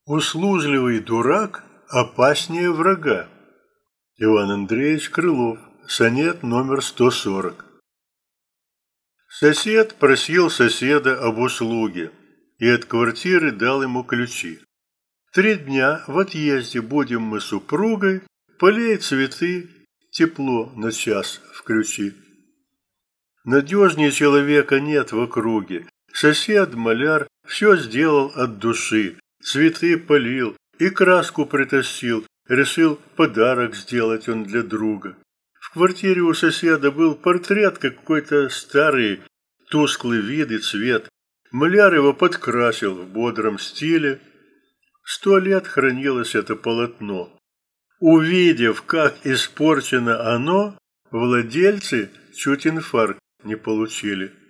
Услужливый дурак опаснее врага. Иван Андреевич Крылов. Сонет номер 140. Сосед просил соседа об услуге и от квартиры дал ему ключи. 3 дня в отъезде будем мы с супругой, полей цветы, тепло на час включи. Надежнее человека нет в округе. Сосед, маляр, все сделал от души. Цветы полил и краску притащил. Решил подарок сделать он для друга. В квартире у соседа был портрет какой-то старый, тусклый вид и цвет. Маляр его подкрасил в бодром стиле. 100 лет хранилось это полотно. Увидев, как испорчено оно, владельцы чуть инфаркт не получили.